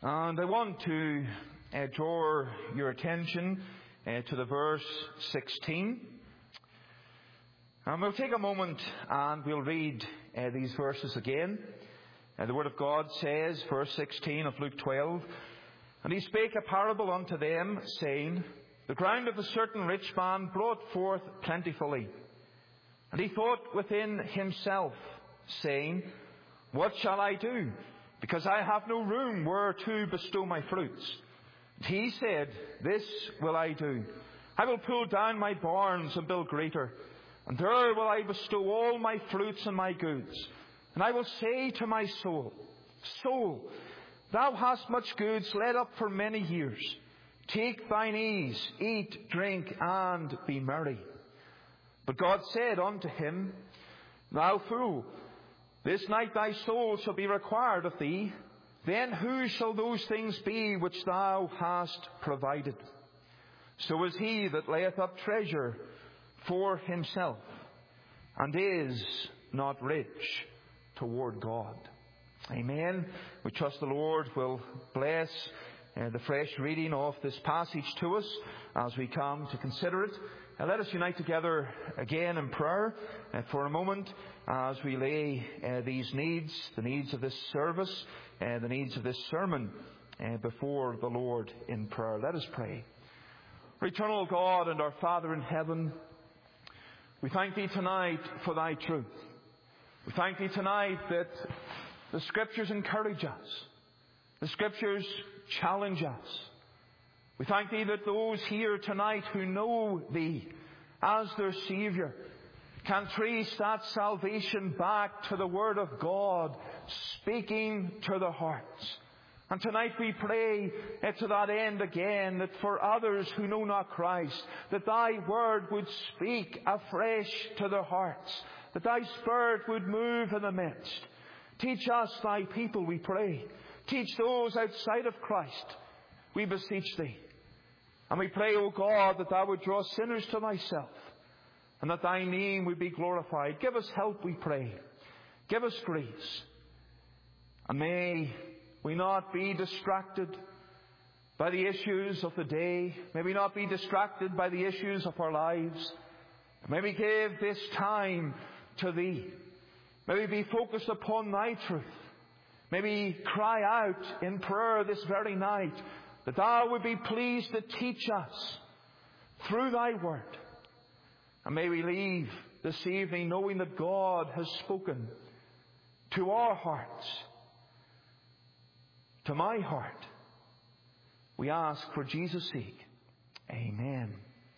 And I want to draw your attention to the verse 16. And we'll take a moment and we'll read these verses again. The Word of God says, verse 16 of Luke 12, "And he spake a parable unto them, saying, The ground of a certain rich man brought forth plentifully. And he thought within himself, saying, What shall I do? Because I have no room where to bestow my fruits. And he said, This will I do. I will pull down my barns and build greater. And there will I bestow all my fruits and my goods. And I will say to my soul, Soul, thou hast much goods laid up for many years. Take thine ease, eat, drink, and be merry. But God said unto him, Thou fool, this night thy soul shall be required of thee. Then whose shall those things be which thou hast provided? So is he that layeth up treasure for himself, and is not rich toward God." Amen. We trust the Lord will bless the fresh reading of this passage to us as we come to consider it. Let us unite together again in prayer for a moment as we lay these needs, the needs of this service, the needs of this sermon before the Lord in prayer. Let us pray. Our eternal God and our Father in heaven, we thank Thee tonight for Thy truth. We thank Thee tonight that the Scriptures encourage us. The Scriptures challenge us. We thank Thee that those here tonight who know Thee as their Saviour can trace that salvation back to the Word of God speaking to their hearts. And tonight we pray to that end again, that for others who know not Christ, that Thy Word would speak afresh to their hearts, that Thy Spirit would move in the midst. Teach us, Thy people, we pray. Teach those outside of Christ, we beseech Thee. And we pray, O God, that Thou would draw sinners to Thyself, and that Thy name would be glorified. Give us help, we pray. Give us grace. And may we not be distracted by the issues of the day. May we not be distracted by the issues of our lives. May we give this time to Thee. May we be focused upon Thy truth. May we cry out in prayer this very night that Thou would be pleased to teach us through Thy Word. And may we leave this evening knowing that God has spoken to our hearts, to my heart. We ask for Jesus' sake. Amen.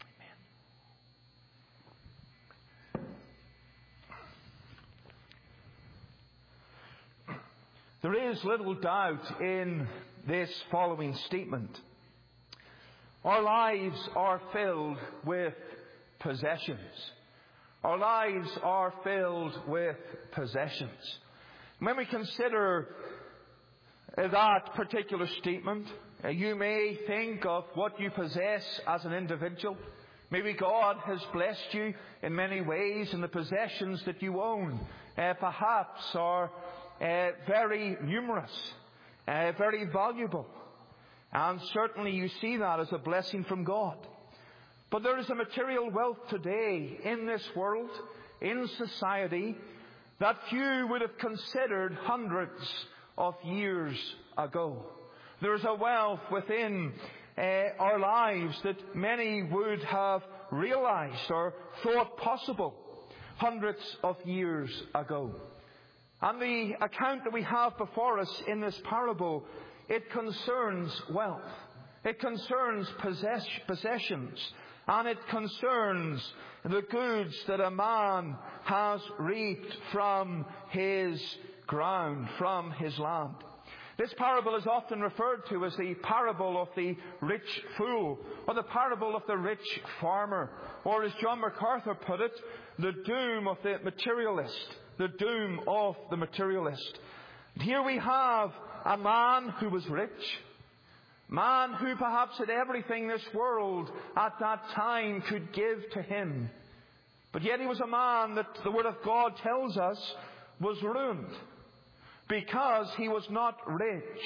There is little doubt in this following statement. Our lives are filled with possessions. Our lives are filled with possessions. When we consider that particular statement, you may think of what you possess as an individual. Maybe God has blessed you in many ways, and the possessions that you own perhaps are very numerous, very valuable. And certainly you see that as a blessing from God. But there is a material wealth today in this world, in society, that few would have considered hundreds of years ago. There is a wealth within our lives that many would have realized or thought possible hundreds of years ago. And the account that we have before us in this parable, it concerns wealth. It concerns possessions. And it concerns the goods that a man has reaped from his ground, from his land. This parable is often referred to as the parable of the rich fool, or the parable of the rich farmer, or as John MacArthur put it, the doom of the materialist. The doom of the materialist. And here we have a man who was rich, man who perhaps had everything this world at that time could give to him. But yet he was a man that the Word of God tells us was ruined, because he was not rich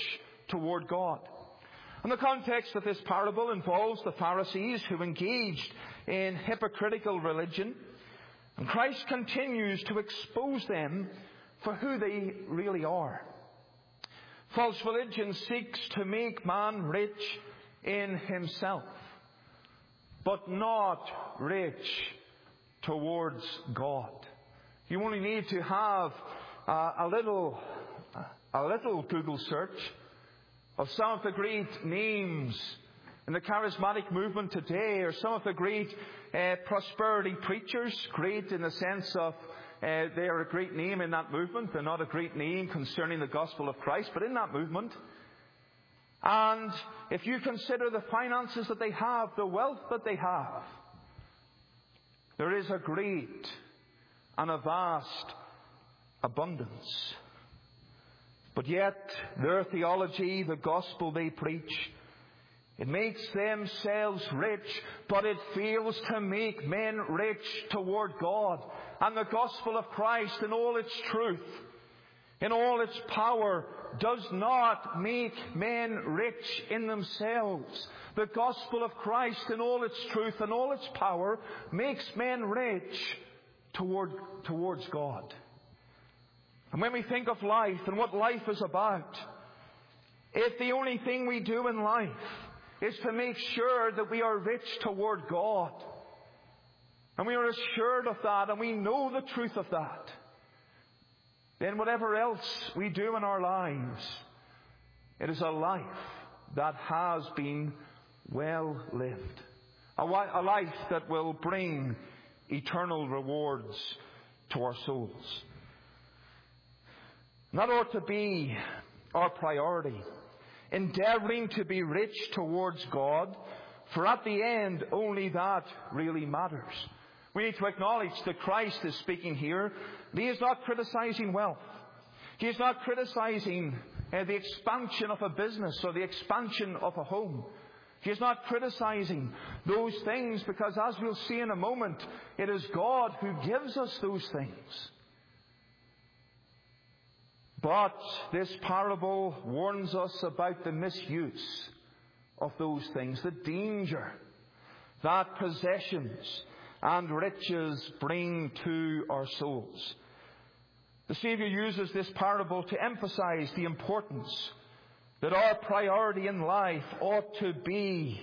toward God. And the context of this parable involves the Pharisees who engaged in hypocritical religion. And Christ continues to expose them for who they really are. False religion seeks to make man rich in himself, but not rich towards God. You only need to have a little Google search of some of the great names in the charismatic movement today, or some of the great prosperity preachers, great in the sense of they are a great name in that movement. They're not a great name concerning the gospel of Christ, but in that movement. And if you consider the finances that they have, the wealth that they have, there is a great and a vast abundance. But yet, their theology, the gospel they preach, it makes themselves rich, but it fails to make men rich toward God. And the gospel of Christ in all its truth, in all its power, does not make men rich in themselves. The gospel of Christ in all its truth and all its power makes men rich towards God. And when we think of life and what life is about, if the only thing we do in life is to make sure that we are rich toward God, and we are assured of that, and we know the truth of that, then whatever else we do in our lives, it is a life that has been well lived. A life that will bring eternal rewards to our souls. And that ought to be our priority. Endeavoring to be rich towards God, for at the end only that really matters. We need to acknowledge that Christ is speaking here. He is not criticizing wealth. He is not criticizing the expansion of a business or the expansion of a home. He is not criticizing those things, because as we'll see in a moment, it is God who gives us those things. But this parable warns us about the misuse of those things, the danger that possessions and riches bring to our souls. The Saviour uses this parable to emphasize the importance that our priority in life ought to be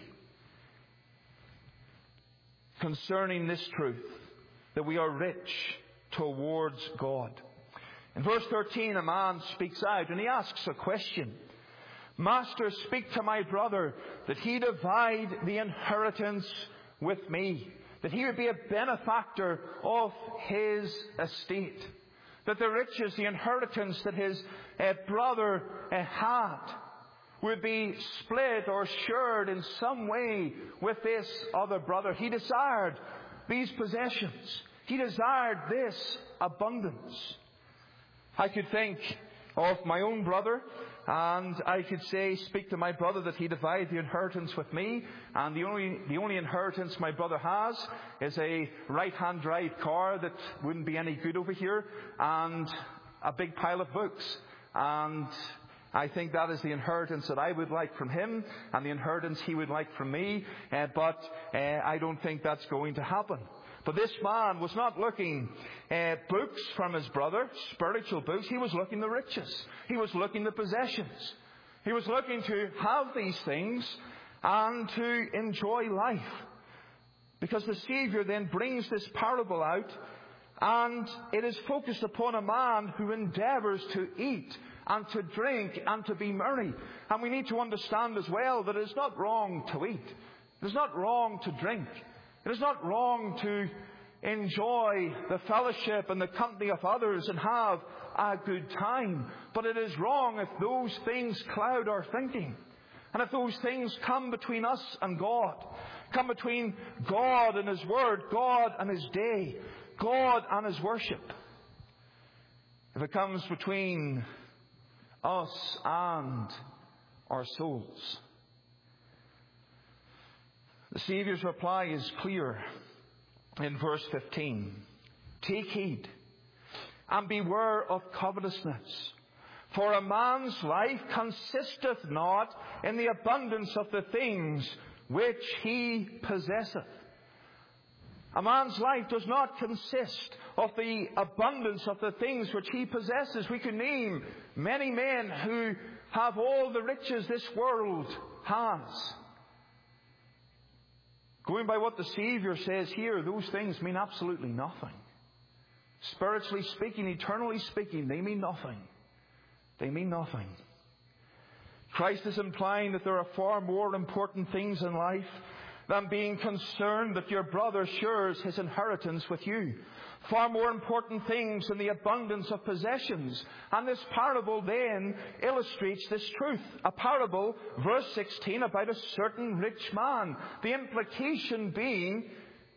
concerning this truth, that we are rich towards God. In verse 13, a man speaks out and he asks a question. Master, speak to my brother that he divide the inheritance with me, that he would be a benefactor of his estate, that the riches, the inheritance that his brother had would be split or shared in some way with this other brother. He desired these possessions. He desired this abundance. I could think of my own brother, and I could say, speak to my brother that he divide the inheritance with me, and the only inheritance my brother has is a right-hand drive car that wouldn't be any good over here, and a big pile of books. And I think that is the inheritance that I would like from him, and the inheritance he would like from me, but I don't think that's going to happen. But this man was not looking books from his brother, spiritual books. He was looking the riches. He was looking the possessions. He was looking to have these things and to enjoy life. Because the Saviour then brings this parable out, and it is focused upon a man who endeavours to eat and to drink and to be merry. And we need to understand as well that it is not wrong to eat. It is not wrong to drink. It is not wrong to enjoy the fellowship and the company of others and have a good time. But it is wrong if those things cloud our thinking. And if those things come between us and God, come between God and His Word, God and His day, God and His worship. If it comes between us and our souls. The Saviour's reply is clear in verse 15. Take heed and beware of covetousness, For a man's life consisteth not in the abundance of the things which he possesseth. A man's life does not consist of the abundance of the things which he possesses. We can name many men who have all the riches this world has. Going by what the Savior says here, those things mean absolutely nothing. Spiritually speaking, eternally speaking, they mean nothing. They mean nothing. Christ is implying that there are far more important things in life than being concerned that your brother shares his inheritance with you. Far more important things than the abundance of possessions. And this parable then illustrates this truth. A parable, verse 16, about a certain rich man. The implication being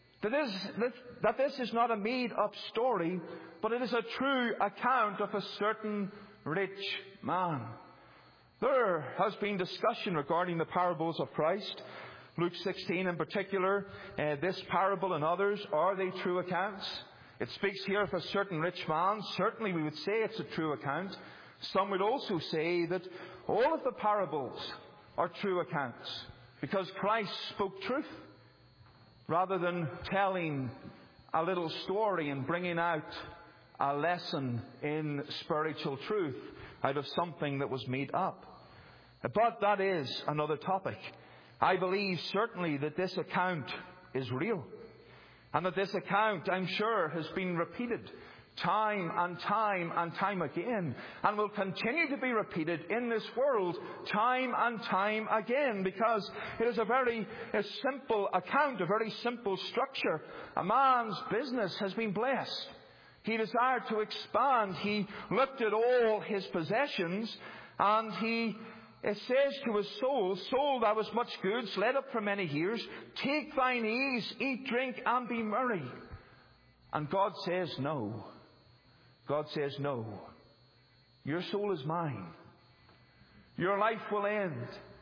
that this is not a made-up story, but it is a true account of a certain rich man. There has been discussion regarding the parables of Christ. Luke 16 in particular, this parable and others, are they true accounts? It speaks here of a certain rich man. Certainly we would say it's a true account. Some would also say that all of the parables are true accounts because Christ spoke truth rather than telling a little story and bringing out a lesson in spiritual truth out of something that was made up. But that is another topic. I believe certainly that this account is real. And that this account, I'm sure, has been repeated time and time and time again. And will continue to be repeated in this world time and time again. Because it is a very simple account, a very simple structure. A man's business has been blessed. He desired to expand. He looked at all his possessions and it says to his soul, "Soul, thou hast much goods, laid up for many years. Take thine ease, eat, drink, and be merry." And God says no. God says no. Your soul is mine. Your life will end.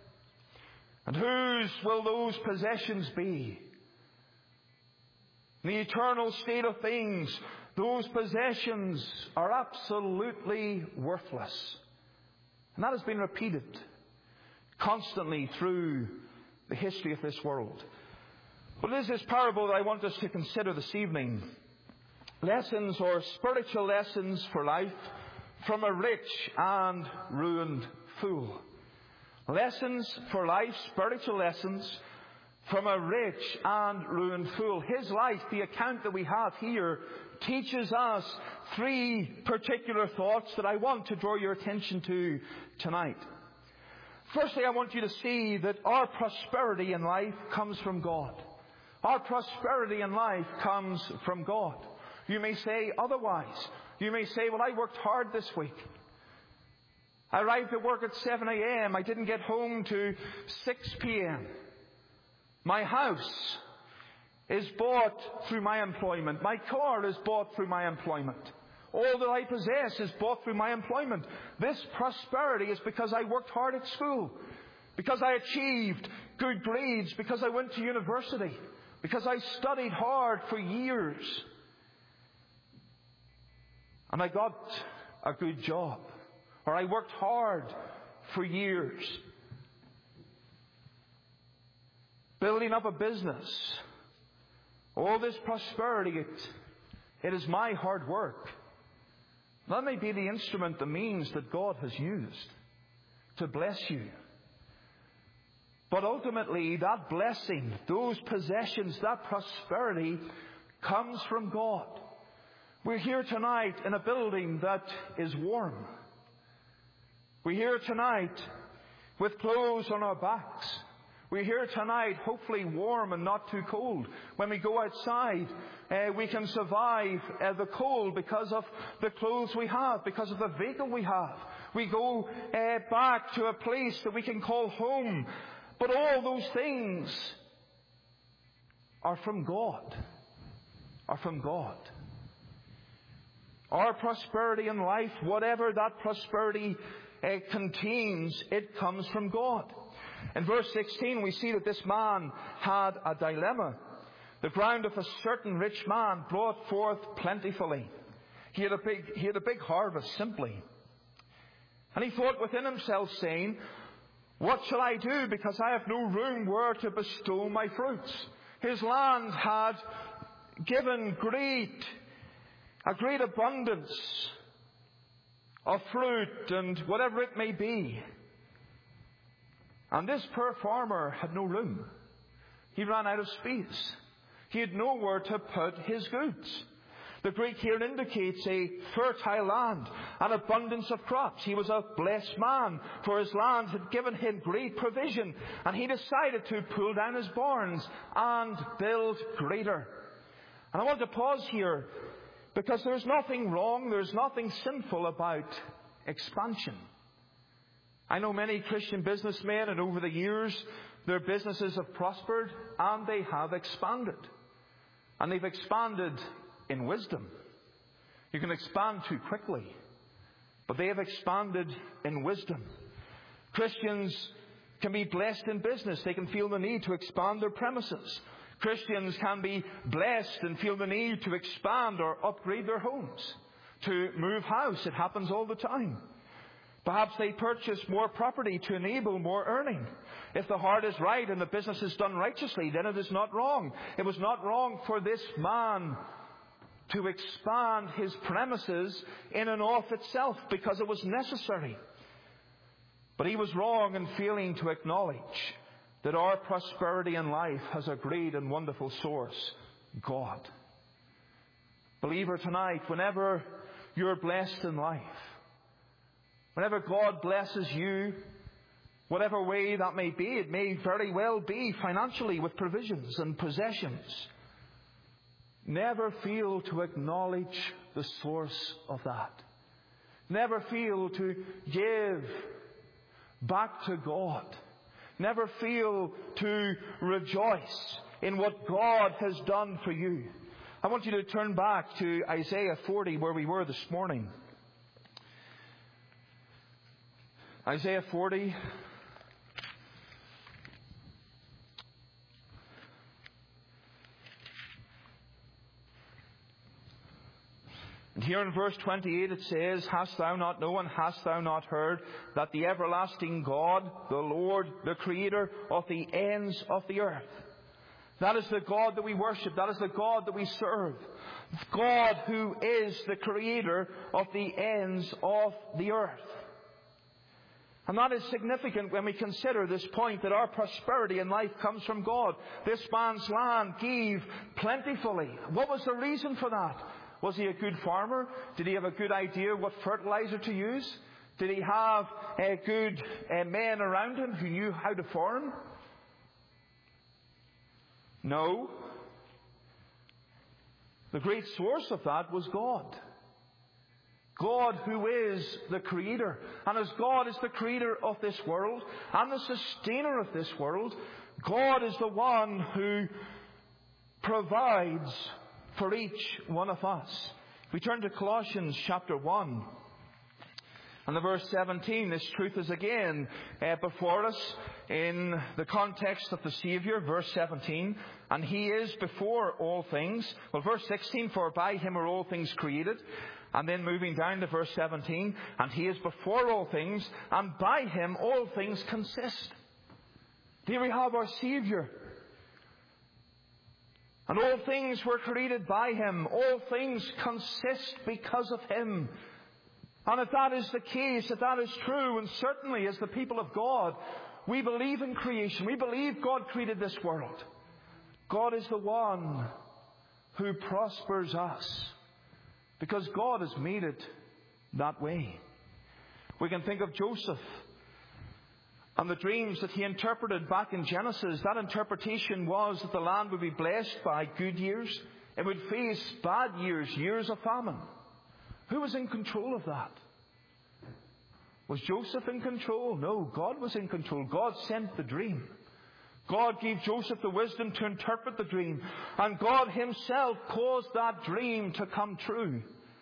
And whose will those possessions be? In the eternal state of things, those possessions are absolutely worthless. And that has been repeated constantly through the history of this world. But it is this parable that I want us to consider this evening. Lessons or spiritual lessons for life from a rich and ruined fool. Lessons for life, spiritual lessons from a rich and ruined fool. His life, the account that we have here, teaches us three particular thoughts that I want to draw your attention to tonight. Firstly, I want you to see that our prosperity in life comes from God. Our prosperity in life comes from God. You may say otherwise. You may say, "Well, I worked hard this week. I arrived at work at 7 a.m. I didn't get home to 6 p.m. My house is bought through my employment. My car is bought through my employment. All that I possess is bought through my employment. This prosperity is because I worked hard at school, because I achieved good grades, because I went to university, because I studied hard for years, and I got a good job, or I worked hard for years, building up a business. All this prosperity, it is my hard work. That may be the instrument, the means that God has used to bless you. But ultimately, that blessing, those possessions, that prosperity comes from God. We're here tonight in a building that is warm. We're here tonight with clothes on our backs. We're here tonight, hopefully warm and not too cold. When we go outside, we can survive the cold because of the clothes we have, because of the vehicle we have. We go back to a place that we can call home. But all those things are from God. Are from God. Our prosperity in life, whatever that prosperity contains, it comes from God. In verse 16, we see that this man had a dilemma. The ground of a certain rich man brought forth plentifully. He had a big harvest, simply. And he thought within himself, saying, what shall I do, because I have no room where to bestow my fruits? His land had given a great abundance of fruit and whatever it may be. And this poor farmer had no room. He ran out of space. He had nowhere to put his goods. The Greek here indicates a fertile land, an abundance of crops. He was a blessed man, for his land had given him great provision, and he decided to pull down his barns and build greater. And I want to pause here, because there's nothing wrong, there's nothing sinful about expansion. I know many Christian businessmen, and over the years, their businesses have prospered, and they have expanded. And they've expanded in wisdom. You can expand too quickly, but they have expanded in wisdom. Christians can be blessed in business. They can feel the need to expand their premises. Christians can be blessed and feel the need to expand or upgrade their homes, to move house. It happens all the time. Perhaps they purchase more property to enable more earning. If the heart is right and the business is done righteously, then it is not wrong. It was not wrong for this man to expand his premises in and of itself, because it was necessary. But he was wrong in failing to acknowledge that our prosperity in life has a great and wonderful source, God. Believer, tonight, whenever you're blessed in life, whenever God blesses you, whatever way that may be, it may very well be financially with provisions and possessions. Never fail to acknowledge the source of that. Never fail to give back to God. Never fail to rejoice in what God has done for you. I want you to turn back to Isaiah 40, where we were this morning. Isaiah 40. And here in verse 28 it says, hast thou not known, hast thou not heard, that the everlasting God, the Lord, the Creator of the ends of the earth. That is the God that we worship. That is the God that we serve. God who is the Creator of the ends of the earth. And that is significant when we consider this point, that our prosperity in life comes from God. This man's land gave plentifully. What was the reason for that? Was he a good farmer? Did he have a good idea what fertilizer to use? Did he have good men around him who knew how to farm? No. The great source of that was God. God who is the Creator. And as God is the Creator of this world and the sustainer of this world, God is the one who provides for each one of us. We turn to Colossians chapter 1. And the verse 17, this truth is again before us in the context of the Saviour. Verse 17, and He is before all things. Well, verse 16, for by Him are all things created. And then moving down to verse 17, and He is before all things, and by Him all things consist. Here we have our Saviour. And all things were created by Him. All things consist because of Him. And if that is the case, if that is true, and certainly as the people of God, we believe in creation. We believe God created this world. God is the one who prospers us, because God has made it that way. We can think of Joseph and the dreams that he interpreted back in Genesis. That interpretation was that the land would be blessed by good years. It would face bad years, years of famine. Who was in control of that? Was Joseph in control? No, God was in control. God sent the dream. God gave Joseph the wisdom to interpret the dream. And God Himself caused that dream to come true.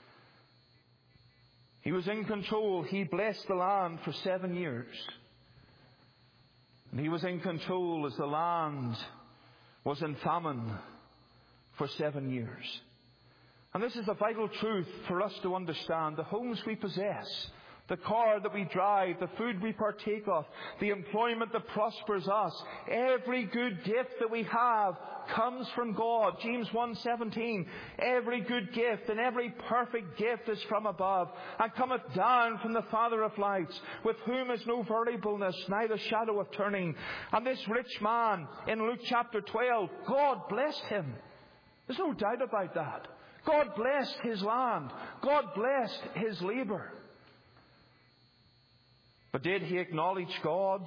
He was in control. He blessed the land for 7 years. And He was in control as the land was in famine for 7 years. And this is a vital truth for us to understand. The homes we possess, the car that we drive, the food we partake of, the employment that prospers us. Every good gift that we have comes from God. James 1:17. Every good gift and every perfect gift is from above, and cometh down from the Father of lights, with whom is no variableness, neither shadow of turning. And this rich man in Luke chapter 12, God blessed him. There's no doubt about that. God blessed his land. God blessed his labor. But did he acknowledge God?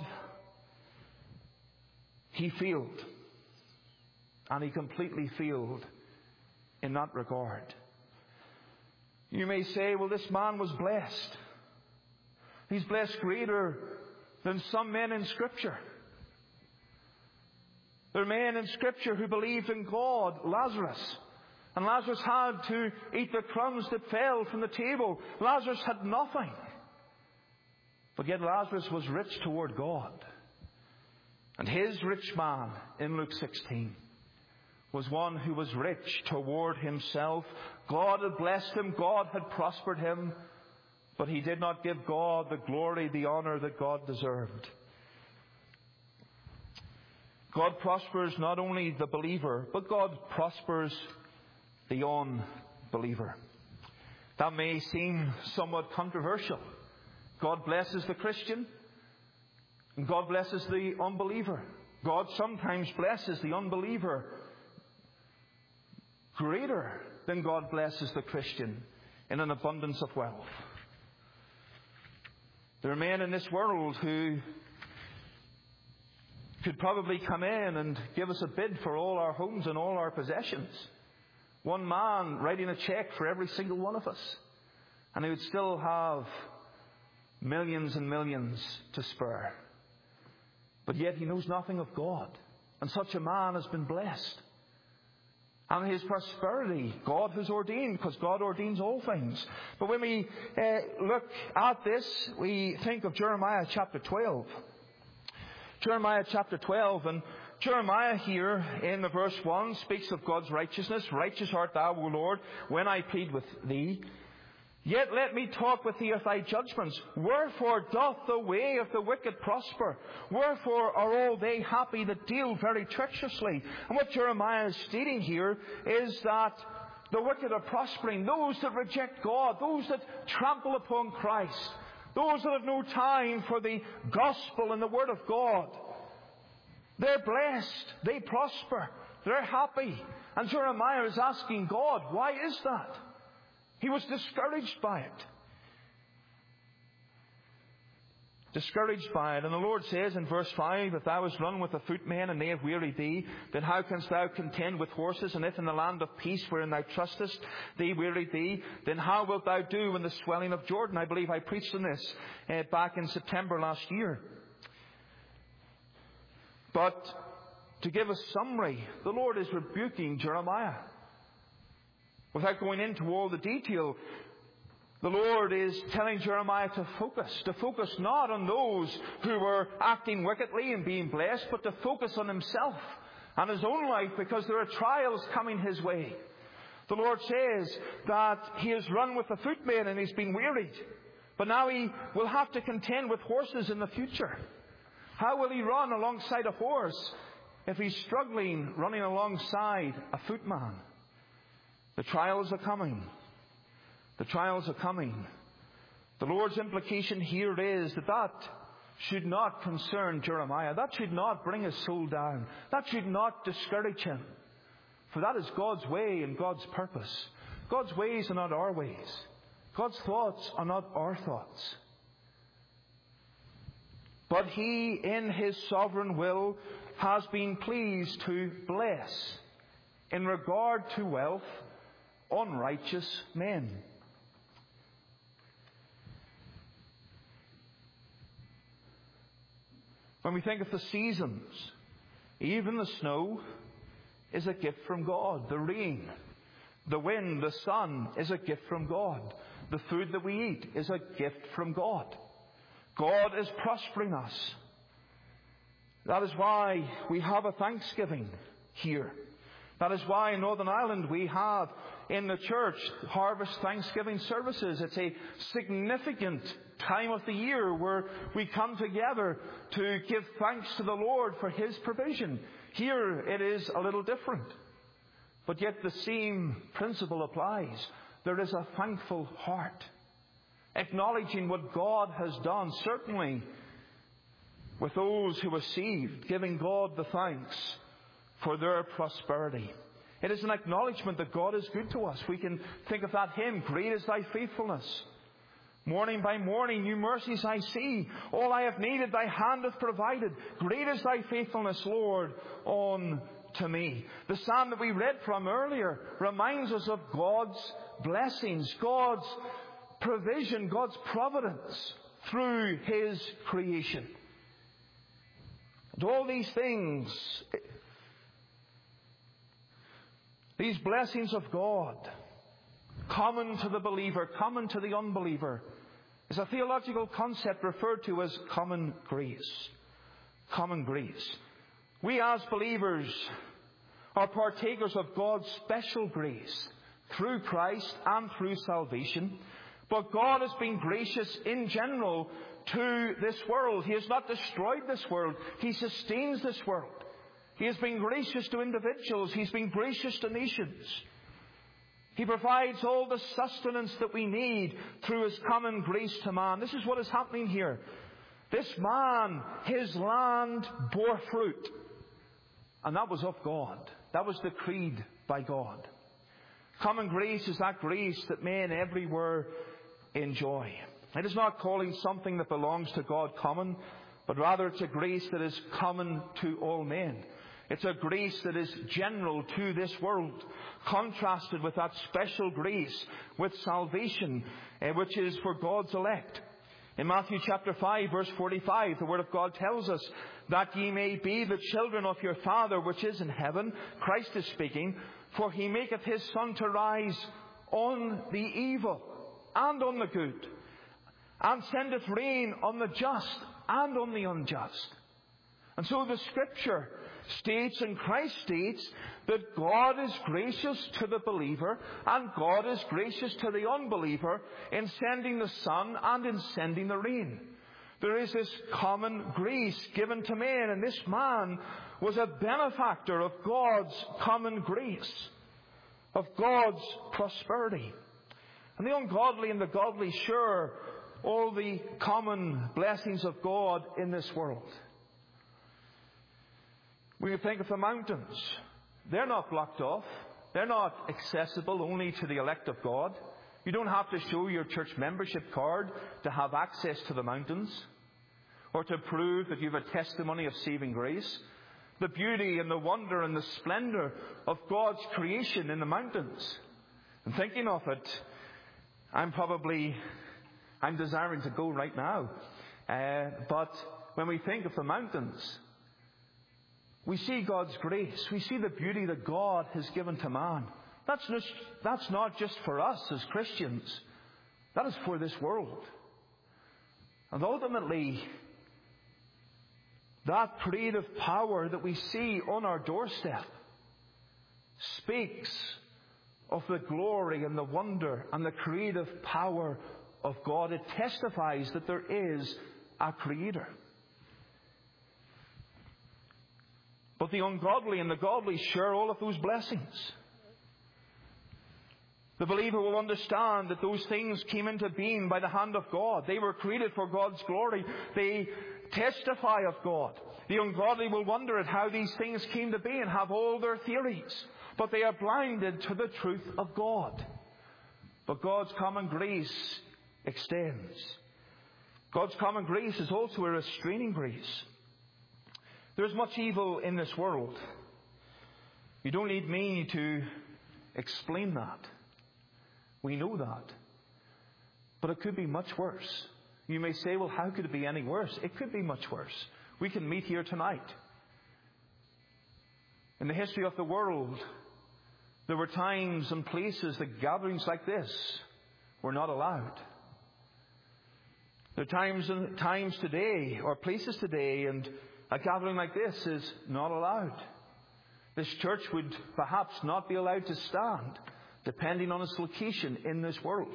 He failed. And he completely failed in that regard. You may say, well, this man was blessed. He's blessed greater than some men in Scripture. There are men in Scripture who believed in God, Lazarus. And Lazarus had to eat the crumbs that fell from the table. Lazarus had nothing. But yet Lazarus was rich toward God. And his rich man in Luke 16 was one who was rich toward himself. God had blessed him. God had prospered him. But he did not give God the glory, the honor that God deserved. God prospers not only the believer, but God prospers the unbeliever. That may seem somewhat controversial. God blesses the Christian, and God blesses the unbeliever. God sometimes blesses the unbeliever greater than God blesses the Christian in an abundance of wealth. There are men in this world who could probably come in and give us a bid for all our homes and all our possessions. One man writing a check for every single one of us. And he would still have millions and millions to spare. But yet he knows nothing of God. And such a man has been blessed. And his prosperity, God has ordained, because God ordains all things. But when we look at this, we think of Jeremiah chapter 12. Jeremiah chapter 12, and Jeremiah here in the verse 1 speaks of God's righteousness. Righteous art thou, O Lord, when I plead with thee. Yet let me talk with thee of thy judgments. Wherefore doth the way of the wicked prosper? Wherefore are all they happy that deal very treacherously? And what Jeremiah is stating here is that the wicked are prospering. Those that reject God, those that trample upon Christ, those that have no time for the gospel and the word of God, they're blessed, they prosper, they're happy. And Jeremiah is asking God, why is that? He was discouraged by it. Discouraged by it. And the Lord says in verse 5, if thou hast run with the footmen and they have wearied thee, then how canst thou contend with horses? And if in the land of peace wherein thou trustest they wearied thee, then how wilt thou do in the swelling of Jordan? I believe I preached on this back in September last year. But to give a summary, the Lord is rebuking Jeremiah. Without going into all the detail, the Lord is telling Jeremiah to focus not on those who were acting wickedly and being blessed, but to focus on himself and his own life, because there are trials coming his way. The Lord says that he has run with the footmen and he's been wearied, but now he will have to contend with horses in the future. How will he run alongside a horse if he's struggling running alongside a footman? The trials are coming. The trials are coming. The Lord's implication here is that should not concern Jeremiah. That should not bring his soul down. That should not discourage him. For that is God's way and God's purpose. God's ways are not our ways. God's thoughts are not our thoughts. But He, in His sovereign will, has been pleased to bless, in regard to wealth, unrighteous men. When we think of the seasons, even the snow is a gift from God. The rain, the wind, the sun is a gift from God. The food that we eat is a gift from God. God is prospering us. That is why we have a thanksgiving here. That is why in Northern Ireland we have in the church Harvest Thanksgiving services. It's a significant time of the year where we come together to give thanks to the Lord for His provision. Here it is a little different. But yet the same principle applies. There is a thankful heart, acknowledging what God has done, certainly with those who received, giving God the thanks for their prosperity. It is an acknowledgement that God is good to us. We can think of that hymn, "Great is thy faithfulness. Morning by morning, new mercies I see. All I have needed, thy hand hath provided. Great is thy faithfulness, Lord, unto me." The psalm that we read from earlier reminds us of God's blessings, God's provision, God's providence through His creation. And all these things, these blessings of God, common to the believer, common to the unbeliever, is a theological concept referred to as common grace. Common grace. We as believers are partakers of God's special grace through Christ and through salvation. But God has been gracious in general to this world. He has not destroyed this world. He sustains this world. He has been gracious to individuals. He's been gracious to nations. He provides all the sustenance that we need through His common grace to man. This is what is happening here. This man, his land bore fruit. And that was of God. That was decreed by God. Common grace is that grace that men everywhere enjoy. It is not calling something that belongs to God common, but rather it's a grace that is common to all men. It's a grace that is general to this world, contrasted with that special grace with salvation, which is for God's elect. In Matthew chapter 5, verse 45, the Word of God tells us that ye may be the children of your Father which is in heaven. Christ is speaking. For He maketh His sun to rise on the evil and on the good, and sendeth rain on the just and on the unjust. And so the Scripture states, and Christ states, that God is gracious to the believer and God is gracious to the unbeliever in sending the sun and in sending the rain. There is this common grace given to man, and this man was a benefactor of God's common grace, of God's prosperity. And the ungodly and the godly share all the common blessings of God in this world. We can think of the mountains. They're not blocked off. They're not accessible only to the elect of God. You don't have to show your church membership card to have access to the mountains, or to prove that you have a testimony of saving grace. The beauty and the wonder and the splendor of God's creation in the mountains. And thinking of it, I'm desiring to go right now. But when we think of the mountains, we see God's grace. We see the beauty that God has given to man. That's not just for us as Christians. That is for this world. And ultimately, that creative power that we see on our doorstep speaks of the glory and the wonder and the creative power of God. It testifies that there is a Creator. But the ungodly and the godly share all of those blessings. The believer will understand that those things came into being by the hand of God. They were created for God's glory. They testify of God. The ungodly will wonder at how these things came to be and have all their theories. But they are blinded to the truth of God. But God's common grace extends. God's common grace is also a restraining grace. There's much evil in this world. You don't need me to explain that. We know that. But it could be much worse. You may say, well, how could it be any worse? It could be much worse. We can meet here tonight. In the history of the world, there were times and places that gatherings like this were not allowed. There are times today, or places today, and a gathering like this is not allowed. This church would perhaps not be allowed to stand, depending on its location in this world.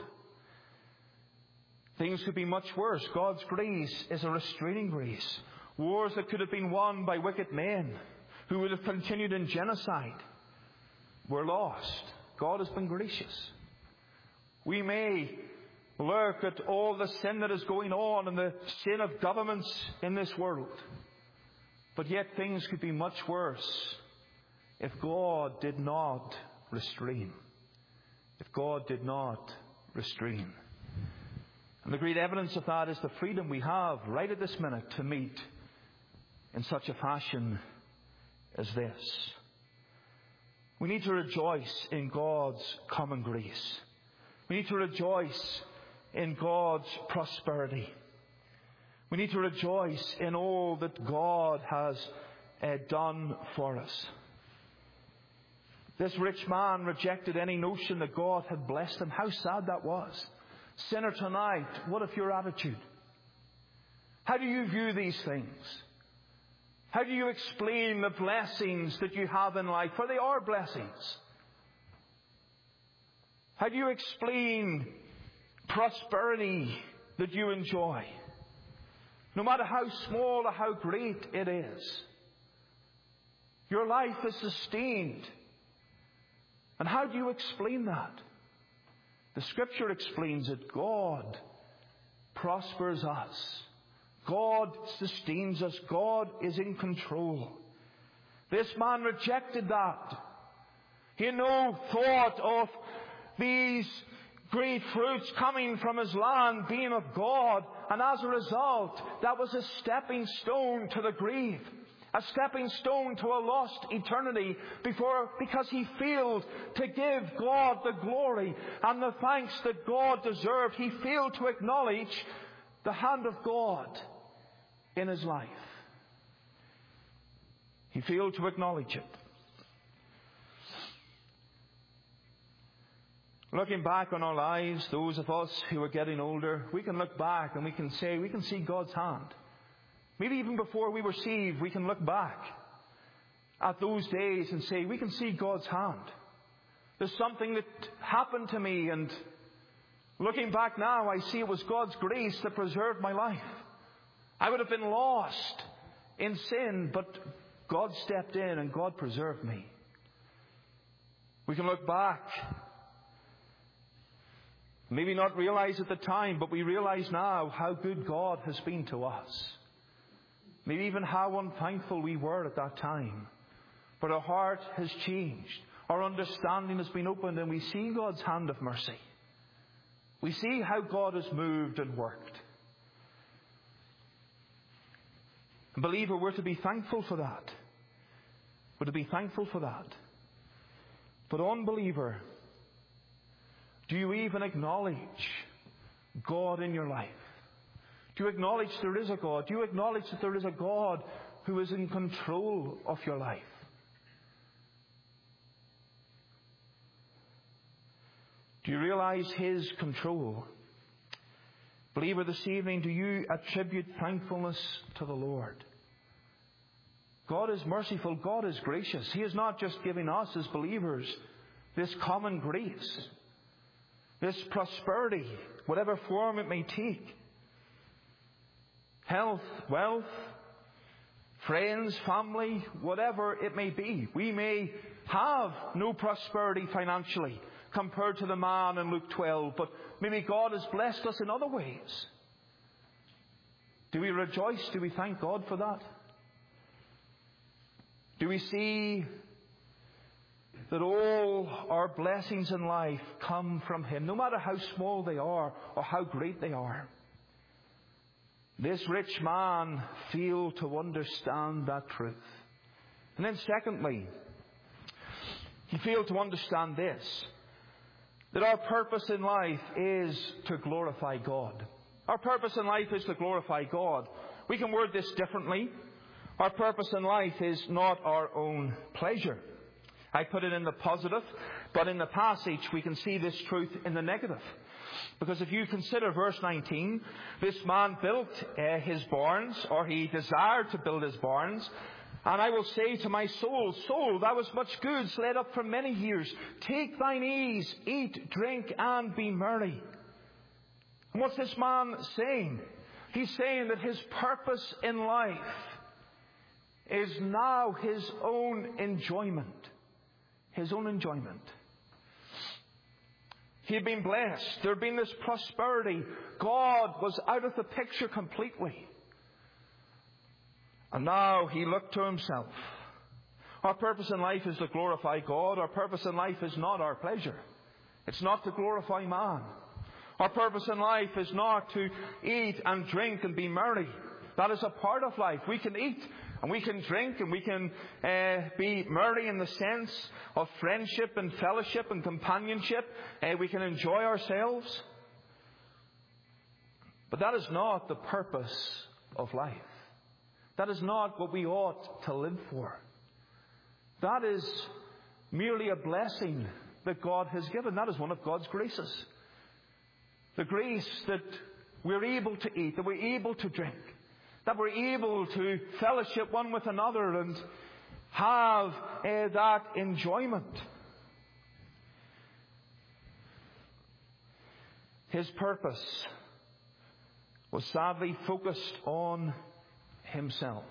Things could be much worse. God's grace is a restraining grace. Wars that could have been won by wicked men who would have continued in genocide were lost. God has been gracious. We may look at all the sin that is going on and the sin of governments in this world, but yet things could be much worse if God did not restrain. If God did not restrain. And the great evidence of that is the freedom we have right at this minute to meet in such a fashion as this. We need to rejoice in God's common grace. We need to rejoice in God's prosperity. We need to rejoice in all that God has done for us. This rich man rejected any notion that God had blessed him. How sad that was. Sinner tonight, what if your attitude? How do you view these things? How do you explain the blessings that you have in life? For they are blessings. How do you explain prosperity that you enjoy? No matter how small or how great it is. Your life is sustained. And how do you explain that? The Scripture explains it. God prospers us. God sustains us. God is in control. This man rejected that. He had no thought of these great fruits coming from his land being of God. And as a result, that was a stepping stone to the grave. A stepping stone to a lost eternity because he failed to give God the glory and the thanks that God deserved. He failed to acknowledge the hand of God in his life. He failed to acknowledge it. Looking back on our lives, those of us who are getting older, we can look back and we can see God's hand. Maybe even before we were saved, we can look back at those days and say, we can see God's hand. There's something that happened to me, and looking back now, I see it was God's grace that preserved my life. I would have been lost in sin, but God stepped in and God preserved me. We can look back, maybe not realize at the time, but we realize now how good God has been to us. Maybe even how unthankful we were at that time. But our heart has changed. Our understanding has been opened, and we see God's hand of mercy. We see how God has moved and worked. Believer, we're to be thankful for that. We're to be thankful for that. But unbeliever, do you even acknowledge God in your life? Do you acknowledge there is a God? Do you acknowledge that there is a God who is in control of your life? Do you realize His control? Believer, this evening, do you attribute thankfulness to the Lord? God is merciful. God is gracious. He is not just giving us as believers this common grace, this prosperity, whatever form it may take. Health, wealth, friends, family, whatever it may be. We may have no prosperity financially compared to the man in Luke 12, but maybe God has blessed us in other ways. Do we rejoice? Do we thank God for that? Do we see that all our blessings in life come from Him, no matter how small they are or how great they are? This rich man failed to understand that truth. And then secondly, he failed to understand this, that our purpose in life is to glorify God. Our purpose in life is to glorify God. We can word this differently. Our purpose in life is not our own pleasure. I put it in the positive, but in the passage we can see this truth in the negative. Because if you consider verse 19, this man built his barns, or he desired to build his barns, And I will say to my soul, Soul, thou hast much goods laid up for many years. Take thine ease, eat, drink, and be merry. And what's this man saying? He's saying that his purpose in life is now his own enjoyment. His own enjoyment. He had been blessed. There had been this prosperity. God was out of the picture completely. And now he looked to himself. Our purpose in life is to glorify God. Our purpose in life is not our pleasure. It's not to glorify man. Our purpose in life is not to eat and drink and be merry. That is a part of life. We can eat and we can drink and we can be merry in the sense of friendship and fellowship and companionship. We can enjoy ourselves. But that is not the purpose of life. That is not what we ought to live for. That is merely a blessing that God has given. That is one of God's graces. The grace that we're able to eat, that we're able to drink, that we're able to fellowship one with another and have that enjoyment. His purpose was sadly focused on himself.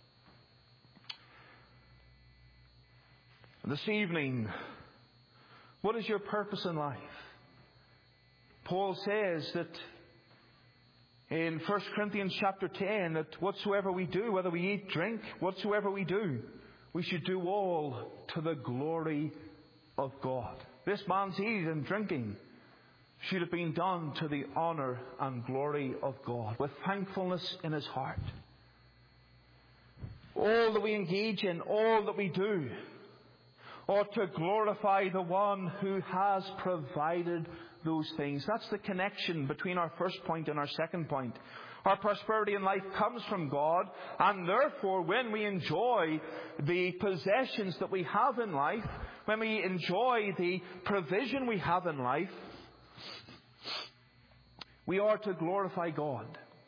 This evening, what is your purpose in life? Paul says that in 1 Corinthians chapter 10 that whatsoever we do, whether we eat, drink, whatsoever we do, we should do all to the glory of God. This man's eating and drinking should have been done to the honour and glory of God, with thankfulness in his heart. All that we engage in, all that we do, ought to glorify the one who has provided those things. That's the connection between our first point and our second point. Our prosperity in life comes from God, and therefore when we enjoy the possessions that we have in life, when we enjoy the provision we have in life, we are to glorify God,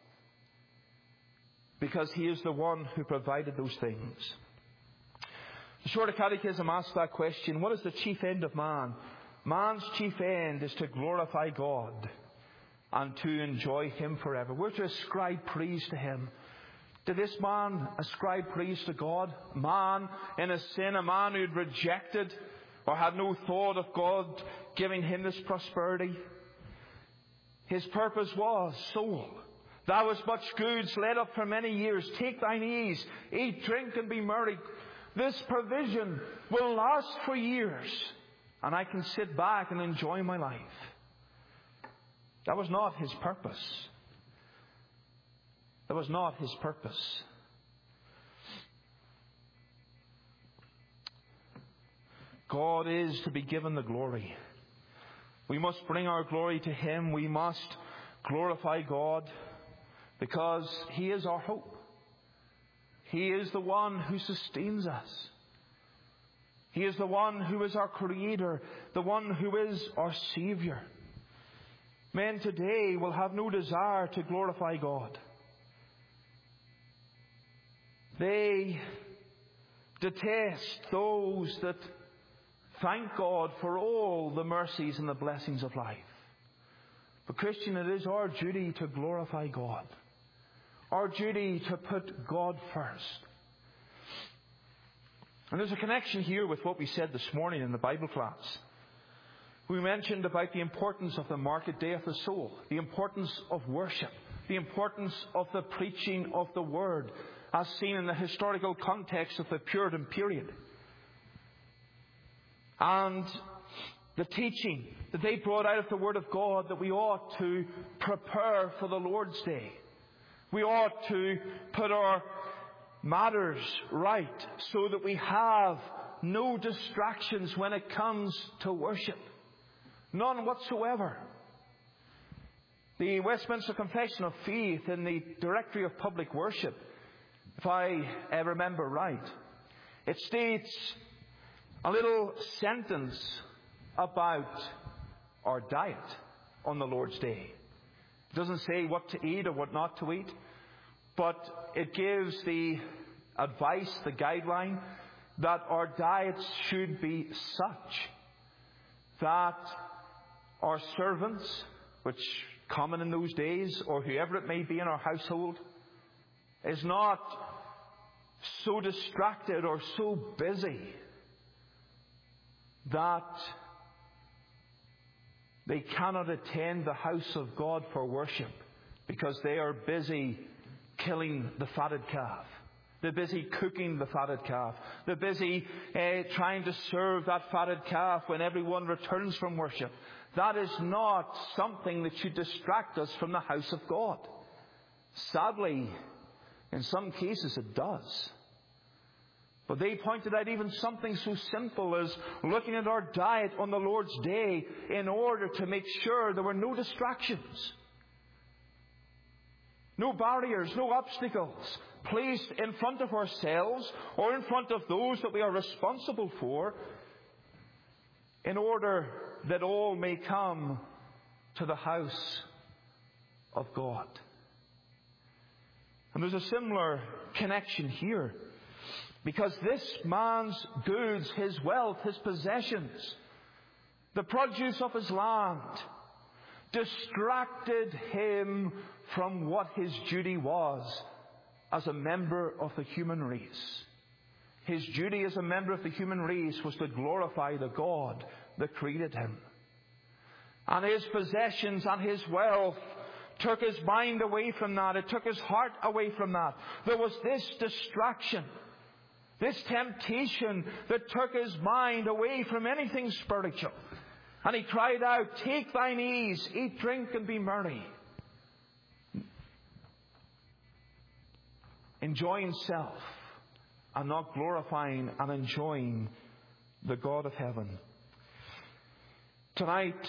because He is the one who provided those things. The Shorter Catechism asks that question: what is the chief end of man? Man's chief end is to glorify God and to enjoy Him forever. We're to ascribe praise to Him. Did this man ascribe praise to God? Man in his sin, a man who had rejected or had no thought of God giving him this prosperity. His purpose was, soul, thou hast much goods laid up for many years. Take thine ease, eat, drink, and be merry. This provision will last for years, and I can sit back and enjoy my life. That was not his purpose. That was not his purpose. God is to be given the glory. We must bring our glory to Him. We must glorify God, because He is our hope. He is the one who sustains us. He is the one who is our Creator, the one who is our Saviour. Men today will have no desire to glorify God. They detest those that thank God for all the mercies and the blessings of life. But Christian, it is our duty to glorify God. Our duty to put God first. And there's a connection here with what we said this morning in the Bible class. We mentioned about the importance of the market day of the soul, the importance of worship, the importance of the preaching of the Word, as seen in the historical context of the Puritan period. And the teaching that they brought out of the Word of God, that we ought to prepare for the Lord's Day. We ought to put our matters right so that we have no distractions when it comes to worship. None whatsoever. The Westminster Confession of Faith in the Directory of Public Worship, if I remember right, it states a little sentence about our diet on the Lord's Day. It doesn't say what to eat or what not to eat, but it gives the advice, the guideline, that our diets should be such that our servants, which common in those days, or whoever it may be in our household, is not so distracted or so busy that they cannot attend the house of God for worship because they are busy killing the fatted calf. They're busy cooking the fatted calf. They're busy trying to serve that fatted calf when everyone returns from worship. That is not something that should distract us from the house of God. Sadly, in some cases it does. But they pointed out even something so simple as looking at our diet on the Lord's Day in order to make sure there were no distractions, no barriers, no obstacles placed in front of ourselves or in front of those that we are responsible for, in order that all may come to the house of God. And there's a similar connection here. Because this man's goods, his wealth, his possessions, the produce of his land, distracted him from what his duty was as a member of the human race. His duty as a member of the human race was to glorify the God that created him. And his possessions and his wealth took his mind away from that. It took his heart away from that. There was this distraction, this temptation that took his mind away from anything spiritual. And he cried out, "Take thine ease, eat, drink, and be merry." Enjoying self and not glorifying and enjoying the God of heaven. Tonight,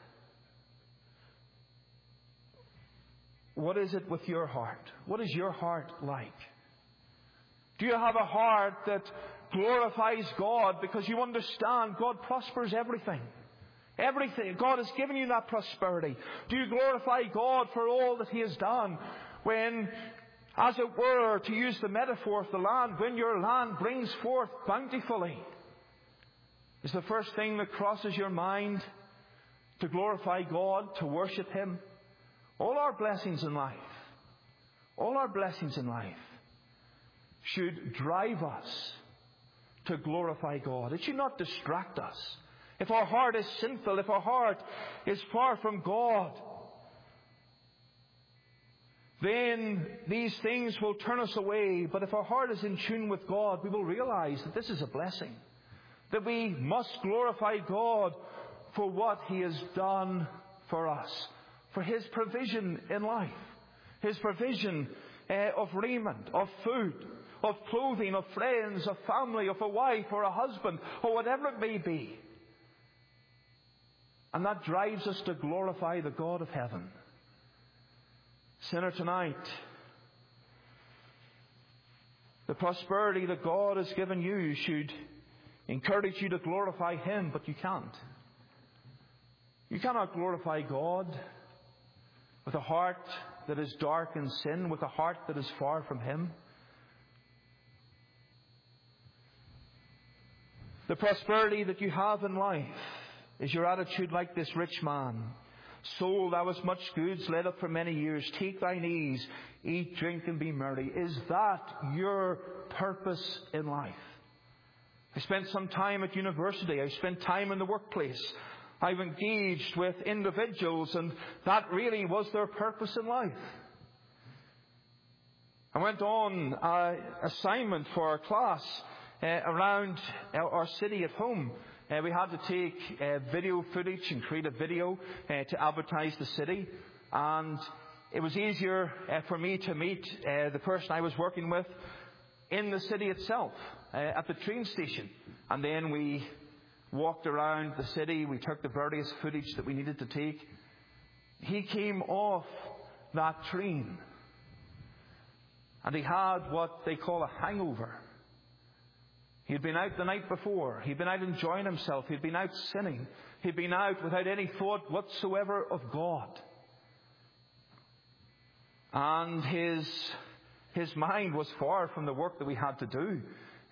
what is it with your heart? What is your heart like? Do you have a heart that glorifies God because you understand God prospers everything? Everything. God has given you that prosperity. Do you glorify God for all that He has done when, as it were, to use the metaphor of the land, when your land brings forth bountifully? Is the first thing that crosses your mind to glorify God, to worship Him? All our blessings in life, should drive us to glorify God. It should not distract us. If our heart is sinful, if our heart is far from God, then these things will turn us away. But if our heart is in tune with God, we will realize that this is a blessing. That we must glorify God for what He has done for us. For His provision in life. His provision of raiment, of food, of clothing, of friends, of family, of a wife or a husband, or whatever it may be. And that drives us to glorify the God of heaven. Sinner, tonight, the prosperity that God has given you should encourage you to glorify Him, but you can't. You cannot glorify God with a heart that is dark in sin, with a heart that is far from Him. The prosperity that you have in life is your attitude like this rich man. Sold thou hast much goods, laid up for many years. Take thine ease, eat, drink, and be merry. Is that your purpose in life? I spent some time at university. I spent time in the workplace. I've engaged with individuals, and that really was their purpose in life. I went on an assignment for our class around our city at home. We had to take video footage and create a video to advertise the city. And it was easier for me to meet the person I was working with in the city itself, at the train station. And then we walked around the city. We took the various footage that we needed to take. He came off that train, and he had what they call a hangover. He'd been out the night before. He'd been out enjoying himself. He'd been out sinning. He'd been out without any thought whatsoever of God. And his His mind was far from the work that we had to do.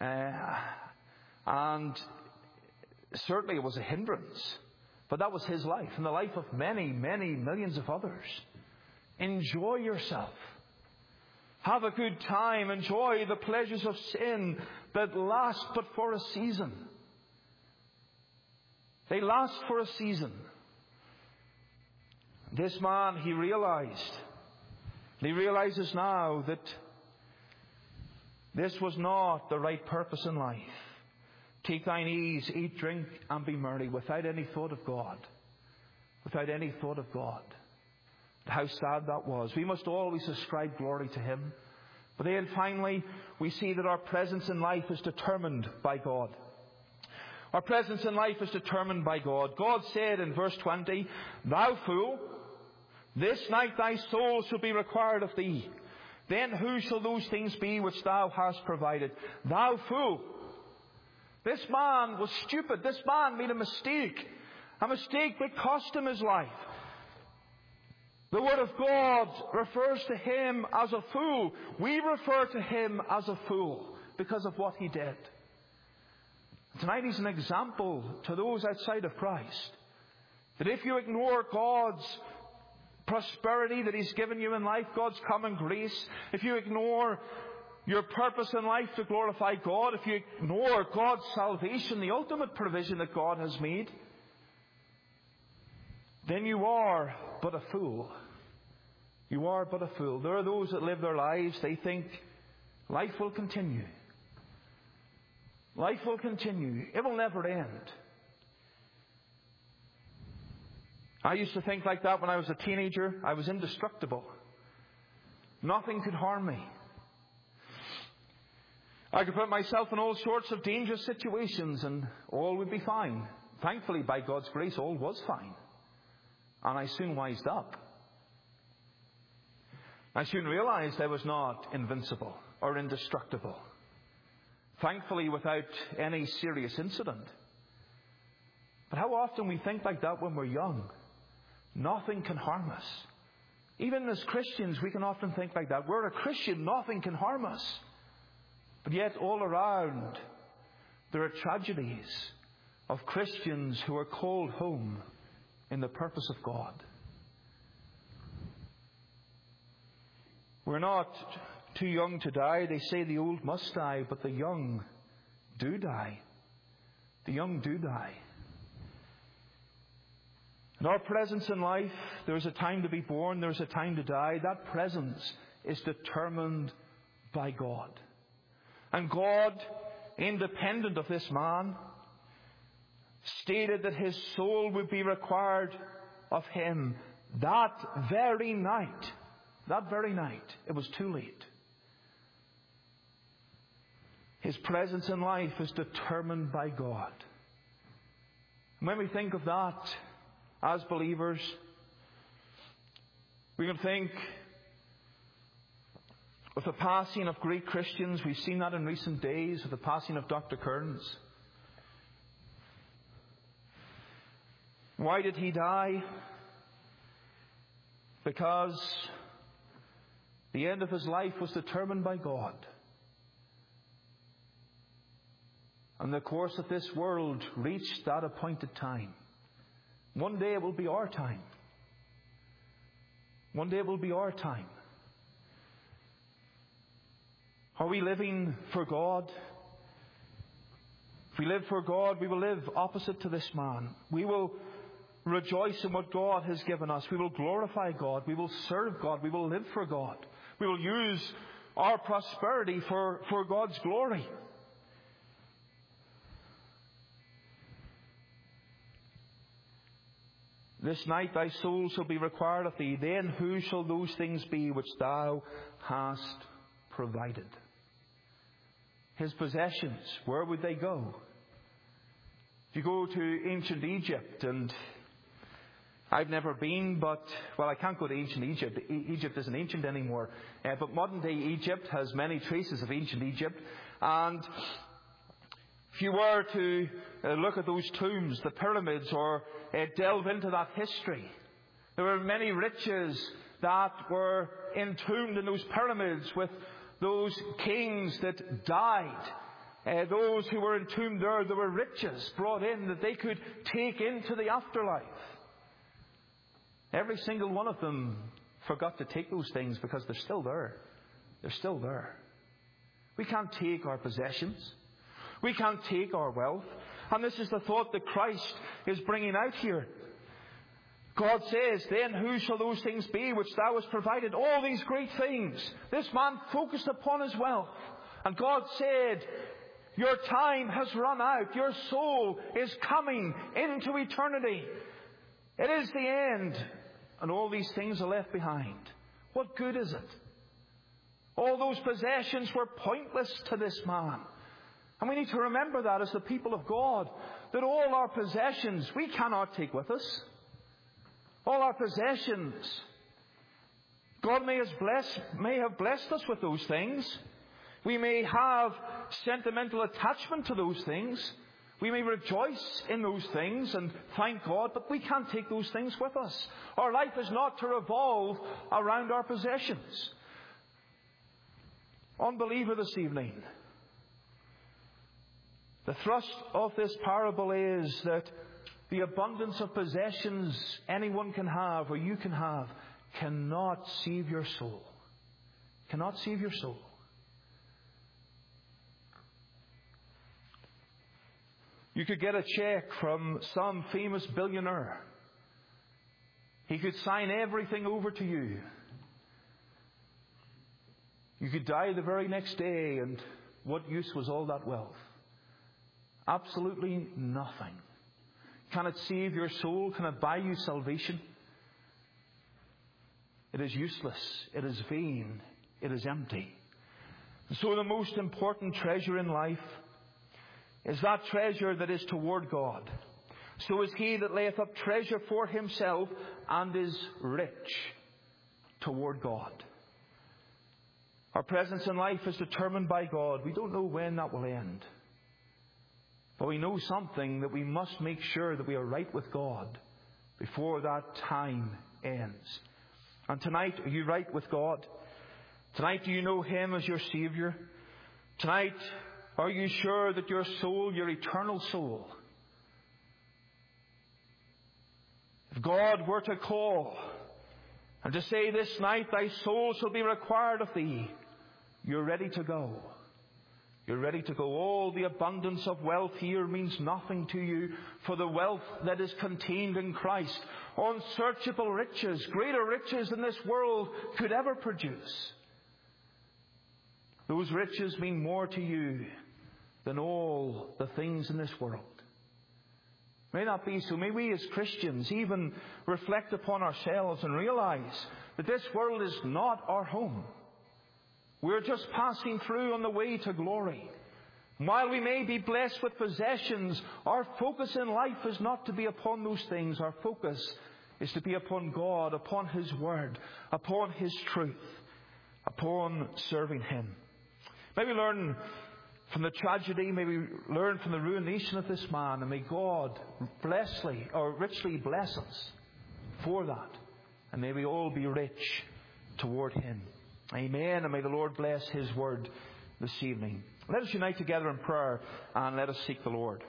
And certainly it was a hindrance. But that was his life and the life of many, many millions of others. Enjoy yourself. Have a good time. Enjoy the pleasures of sin that last but for a season. They last for a season. This man, he realizes now that this was not the right purpose in life. Take thine ease, eat, drink, and be merry, without any thought of God. Without any thought of God. How sad that was. We must always ascribe glory to Him. But then finally, we see that our presence in life is determined by God. Our presence in life is determined by God. God said in verse 20, Thou fool, this night thy soul shall be required of thee. Then who shall those things be which thou hast provided? Thou fool. This man was stupid. This man made a mistake. A mistake that cost him his life. The Word of God refers to him as a fool. We refer to him as a fool because of what he did. Tonight he's an example to those outside of Christ. That if you ignore God's prosperity that He's given you in life, God's common grace, if you ignore your purpose in life to glorify God, if you ignore God's salvation, the ultimate provision that God has made, then you are but a fool. You are but a fool. There are those that live their lives, they think life will continue. Life will continue. It will never end. I used to think like that when I was a teenager. I was indestructible. Nothing could harm me. I could put myself in all sorts of dangerous situations and all would be fine. Thankfully, by God's grace, all was fine. And I soon wised up. I soon realized I was not invincible or indestructible. Thankfully, without any serious incident. But how often we think like that when we're young. Nothing can harm us. Even as Christians, we can often think like that. We're a Christian, nothing can harm us. But yet all around, there are tragedies of Christians who are called home in the purpose of God. We're not too young to die. They say the old must die, but the young do die. The young do die. In our presence in life, there's a time to be born, there's a time to die. That presence is determined by God. And God, independent of this man, stated that his soul would be required of him that very night. That very night. It was too late. His presence in life is determined by God. And when we think of that as believers, we can think of the passing of great Christians. We've seen that in recent days with the passing of Dr. Kearns. Why did he die? Because the end of his life was determined by God. And the course of this world reached that appointed time. One day it will be our time. One day it will be our time. Are we living for God? If we live for God, we will live opposite to this man. We will rejoice in what God has given us. We will glorify God. We will serve God. We will live for God. We will use our prosperity for God's glory. This night thy soul shall be required of thee. Then who shall those things be which thou hast provided? His possessions, where would they go? If you go to ancient Egypt, and I've never been, but, well, I can't go to ancient Egypt. Egypt isn't ancient anymore. But modern day Egypt has many traces of ancient Egypt. And if you were to look at those tombs, the pyramids, or delve into that history, there were many riches that were entombed in those pyramids with those kings that died, those who were entombed there were riches brought in that they could take into the afterlife. Every single one of them forgot to take those things because they're still there. They're still there. We can't take our possessions. We can't take our wealth. And this is the thought that Christ is bringing out here. God says, then who shall those things be which thou hast provided? All these great things. This man focused upon his wealth. And God said, your time has run out. Your soul is coming into eternity. It is the end. And all these things are left behind. What good is it? All those possessions were pointless to this man. And we need to remember that as the people of God, that all our possessions we cannot take with us. All our possessions, God may have blessed us with those things. We may have sentimental attachment to those things. We may rejoice in those things and thank God, but we can't take those things with us. Our life is not to revolve around our possessions. Unbeliever this evening, the thrust of this parable is that the abundance of possessions anyone can have or you can have cannot save your soul. Cannot save your soul. You could get a check from some famous billionaire. He could sign everything over to you. You could die the very next day, and what use was all that wealth? Absolutely nothing. Can it save your soul? Can it buy you salvation? It is useless. It is vain. It is empty. And so the most important treasure in life is that treasure that is toward God. So is he that layeth up treasure for himself and is rich toward God. Our presence in life is determined by God. We don't know when that will end. But we know something, that we must make sure that we are right with God before that time ends. And tonight, are you right with God? Tonight, do you know him as your Savior? Tonight, are you sure that your soul, your eternal soul, if God were to call and to say this night, thy soul shall be required of thee, you're ready to go. You're ready to go. All the abundance of wealth here means nothing to you, for the wealth that is contained in Christ, unsearchable riches, greater riches than this world could ever produce. Those riches mean more to you than all the things in this world. May that be so. May we as Christians even reflect upon ourselves and realize that this world is not our home. We're just passing through on the way to glory. While we may be blessed with possessions, our focus in life is not to be upon those things. Our focus is to be upon God, upon his word, upon his truth, upon serving him. May we learn from the tragedy, may we learn from the ruination of this man, and may God richly bless us for that. And may we all be rich toward him. Amen. And may the Lord bless his word this evening. Let us unite together in prayer and let us seek the Lord.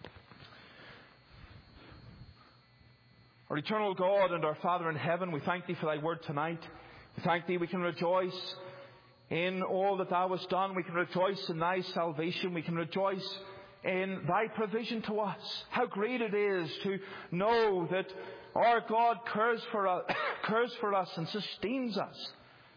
Our eternal God and our Father in heaven, we thank thee for thy word tonight. We thank thee we can rejoice in all that thou hast done. We can rejoice in thy salvation. We can rejoice in thy provision to us. How great it is to know that our God cares for us and sustains us.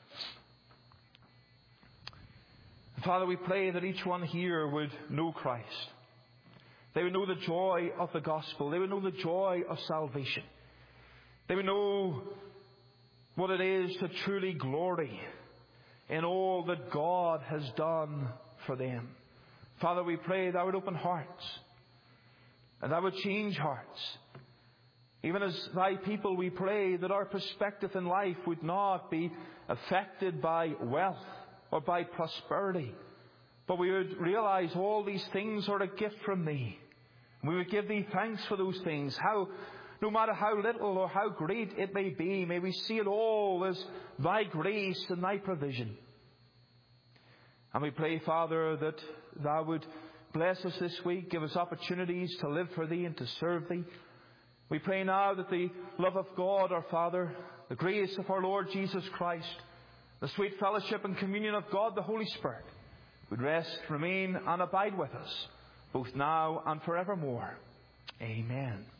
Father, we pray that each one here would know Christ. They would know the joy of the gospel. They would know the joy of salvation. They would know what it is to truly glory in all that God has done for them. Father, we pray thou would open hearts and thou would change hearts. Even as thy people, we pray that our perspective in life would not be affected by wealth or by prosperity, but we would realize all these things are a gift from thee. We would give thee thanks for those things. No matter how little or how great it may be, may we see it all as thy grace and thy provision. And we pray, Father, that Thou would bless us this week, give us opportunities to live for Thee and to serve Thee. We pray now that the love of God our Father, the grace of our Lord Jesus Christ, the sweet fellowship and communion of God the Holy Spirit would rest, remain and abide with us, both now and forevermore. Amen.